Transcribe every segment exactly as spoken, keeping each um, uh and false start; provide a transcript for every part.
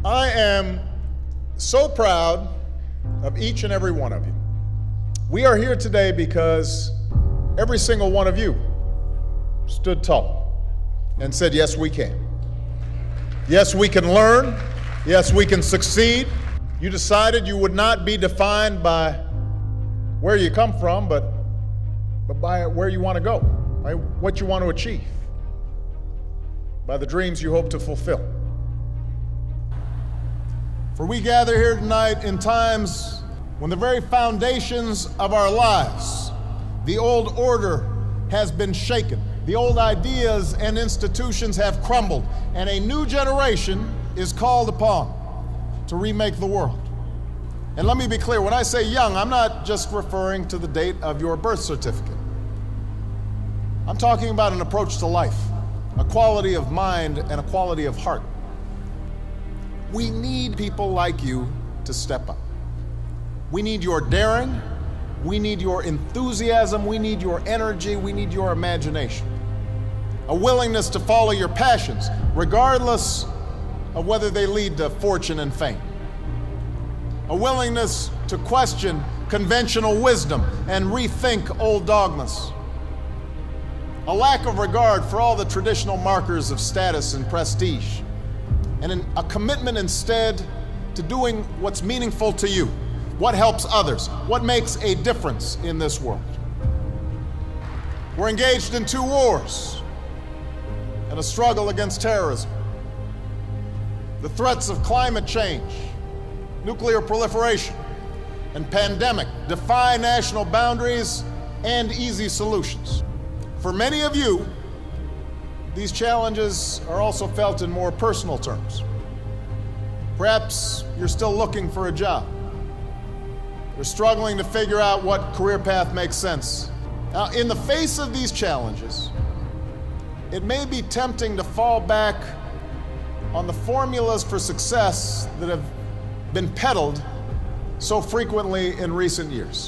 I am so proud of each and every one of you. We are here today because every single one of you stood tall and said, yes, we can. Yes, we can learn. Yes, we can succeed. You decided you would not be defined by where you come from, but, but by where you want to go, by what you want to achieve, by the dreams you hope to fulfill. For we gather here tonight in times when the very foundations of our lives, the old order has been shaken. The old ideas and institutions have crumbled, and a new generation is called upon to remake the world. And let me be clear, when I say young, I'm not just referring to the date of your birth certificate. I'm talking about an approach to life, a quality of mind and a quality of heart. We need people like you to step up. We need your daring, we need your enthusiasm, we need your energy, we need your imagination. A willingness to follow your passions, regardless of whether they lead to fortune and fame. A willingness to question conventional wisdom and rethink old dogmas. A lack of regard for all the traditional markers of status and prestige. And an, a commitment instead to doing what's meaningful to you, what helps others, what makes a difference in this world. We're engaged in two wars and a struggle against terrorism. The threats of climate change, nuclear proliferation, and pandemic defy national boundaries and easy solutions. For many of you, these challenges are also felt in more personal terms. Perhaps you're still looking for a job. You're struggling to figure out what career path makes sense. Now, in the face of these challenges, it may be tempting to fall back on the formulas for success that have been peddled so frequently in recent years.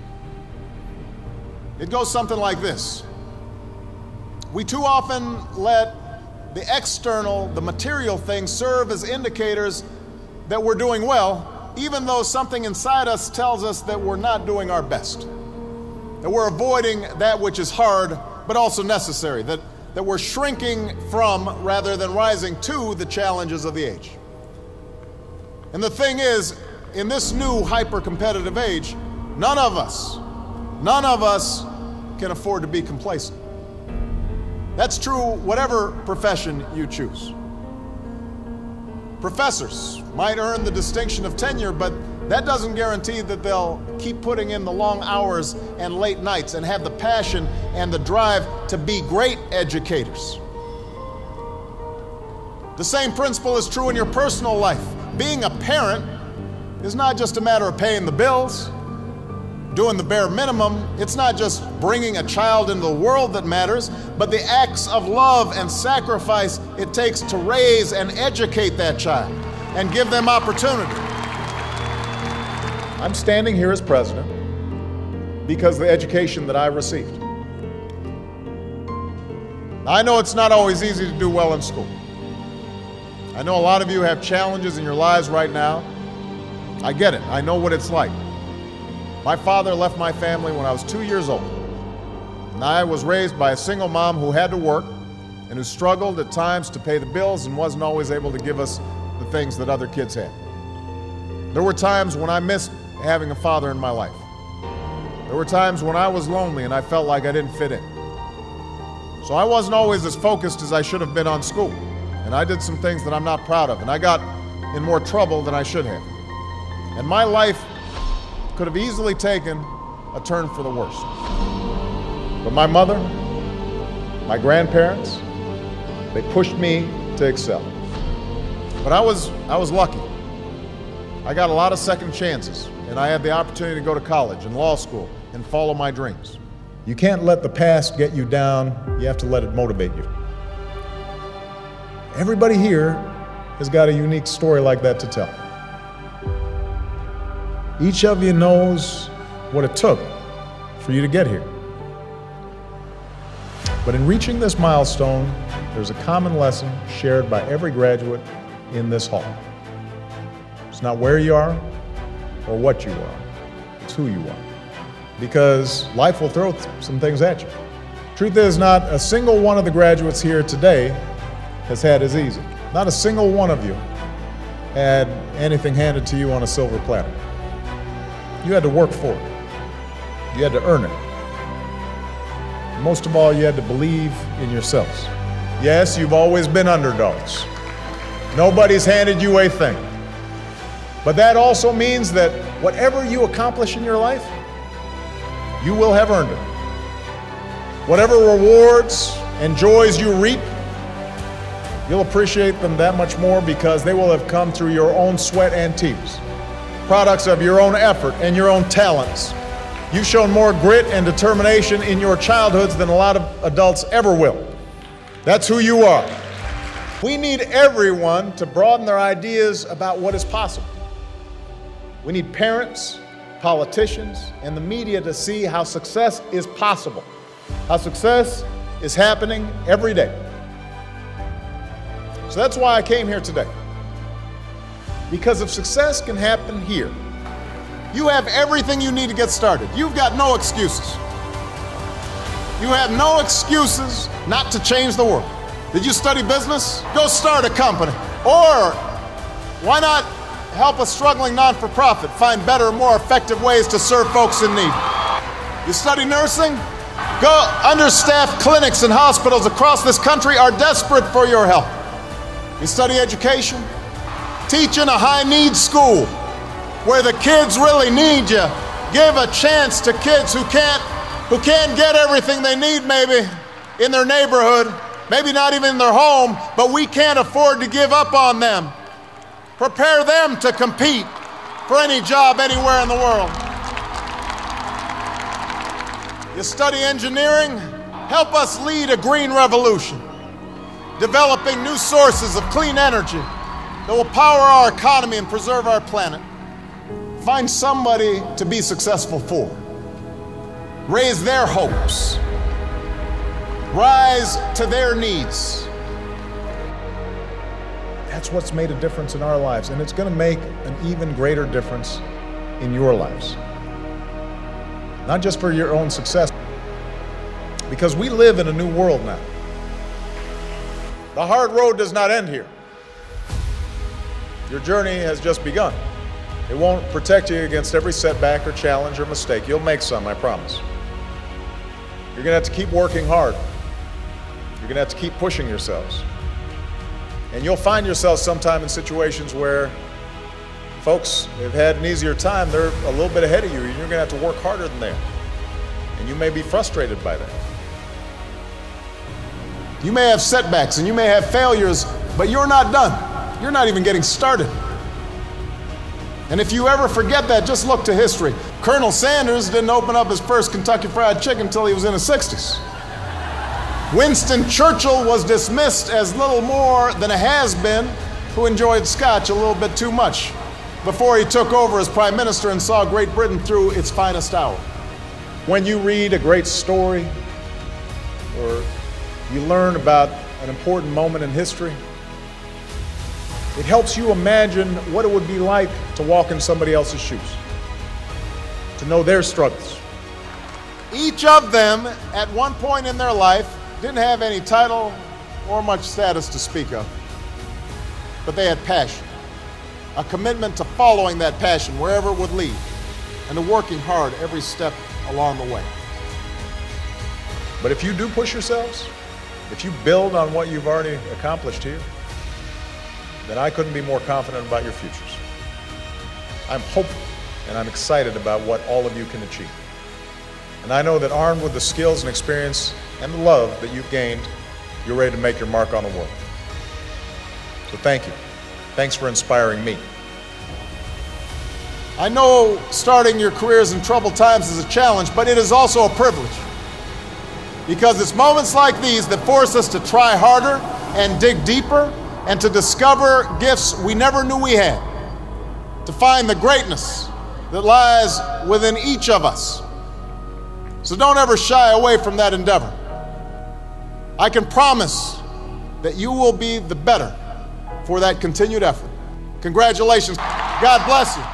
It goes something like this. We too often let the external, the material things serve as indicators that we're doing well, even though something inside us tells us that we're not doing our best, that we're avoiding that which is hard but also necessary, that, that we're shrinking from rather than rising to the challenges of the age. And the thing is, in this new hyper-competitive age, none of us, none of us can afford to be complacent. That's true whatever profession you choose. Professors might earn the distinction of tenure, but that doesn't guarantee that they'll keep putting in the long hours and late nights and have the passion and the drive to be great educators. The same principle is true in your personal life. Being a parent is not just a matter of paying the bills, doing the bare minimum. It's not just bringing a child into the world that matters, but the acts of love and sacrifice it takes to raise and educate that child and give them opportunity. I'm standing here as president because of the education that I received. I know it's not always easy to do well in school. I know a lot of you have challenges in your lives right now. I get it. I know what it's like. My father left my family when I was two years old, and I was raised by a single mom who had to work and who struggled at times to pay the bills and wasn't always able to give us the things that other kids had. There were times when I missed having a father in my life. There were times when I was lonely and I felt like I didn't fit in. So I wasn't always as focused as I should have been on school, and I did some things that I'm not proud of, and I got in more trouble than I should have. And my life could have easily taken a turn for the worse. But my mother, my grandparents, they pushed me to excel. But I was, I was lucky. I got a lot of second chances, and I had the opportunity to go to college and law school and follow my dreams. You can't let the past get you down, you have to let it motivate you. Everybody here has got a unique story like that to tell. Each of you knows what it took for you to get here. But in reaching this milestone, there's a common lesson shared by every graduate in this hall. It's not where you are or what you are. It's who you are. Because life will throw some things at you. Truth is, not a single one of the graduates here today has had as easy. Not a single one of you had anything handed to you on a silver platter. You had to work for it. You had to earn it. Most of all, you had to believe in yourselves. Yes, you've always been underdogs. Nobody's handed you a thing. But that also means that whatever you accomplish in your life, you will have earned it. Whatever rewards and joys you reap, you'll appreciate them that much more because they will have come through your own sweat and tears, products of your own effort and your own talents. You've shown more grit and determination in your childhoods than a lot of adults ever will. That's who you are. We need everyone to broaden their ideas about what is possible. We need parents, politicians, and the media to see how success is possible, how success is happening every day. So that's why I came here today. Because if success can happen here, you have everything you need to get started. You've got no excuses. You have no excuses not to change the world. Did you study business? Go start a company. Or why not help a struggling non-for-profit find better, more effective ways to serve folks in need? You study nursing? Go. Understaffed clinics and hospitals across this country are desperate for your help. You study education? Teach in a high-need school where the kids really need you. Give a chance to kids who can't, who can't get everything they need maybe in their neighborhood, maybe not even in their home, but we can't afford to give up on them. Prepare them to compete for any job anywhere in the world. You study engineering? Help us lead a green revolution, developing new sources of clean energy that will power our economy and preserve our planet. Find somebody to be successful for. Raise their hopes. Rise to their needs. That's what's made a difference in our lives, and it's going to make an even greater difference in your lives. Not just for your own success, because we live in a new world now. The hard road does not end here. Your journey has just begun. It won't protect you against every setback or challenge or mistake. You'll make some, I promise. You're going to have to keep working hard. You're going to have to keep pushing yourselves. And you'll find yourselves sometime in situations where folks have had an easier time. They're a little bit ahead of you, and you're going to have to work harder than they are. And you may be frustrated by that. You may have setbacks and you may have failures, but you're not done. You're not even getting started. And if you ever forget that, just look to history. Colonel Sanders didn't open up his first Kentucky Fried Chicken until he was in his sixties. Winston Churchill was dismissed as little more than a has-been who enjoyed scotch a little bit too much before he took over as prime minister and saw Great Britain through its finest hour. When you read a great story or you learn about an important moment in history, it helps you imagine what it would be like to walk in somebody else's shoes, to know their struggles. Each of them, at one point in their life, didn't have any title or much status to speak of, but they had passion, a commitment to following that passion wherever it would lead, and to working hard every step along the way. But if you do push yourselves, if you build on what you've already accomplished here, then I couldn't be more confident about your futures. I'm hopeful and I'm excited about what all of you can achieve. And I know that armed with the skills and experience and the love that you've gained, you're ready to make your mark on the world. So thank you. Thanks for inspiring me. I know starting your careers in troubled times is a challenge, but it is also a privilege. Because it's moments like these that force us to try harder and dig deeper and to discover gifts we never knew we had, to find the greatness that lies within each of us. So don't ever shy away from that endeavor. I can promise that you will be the better for that continued effort. Congratulations. God bless you.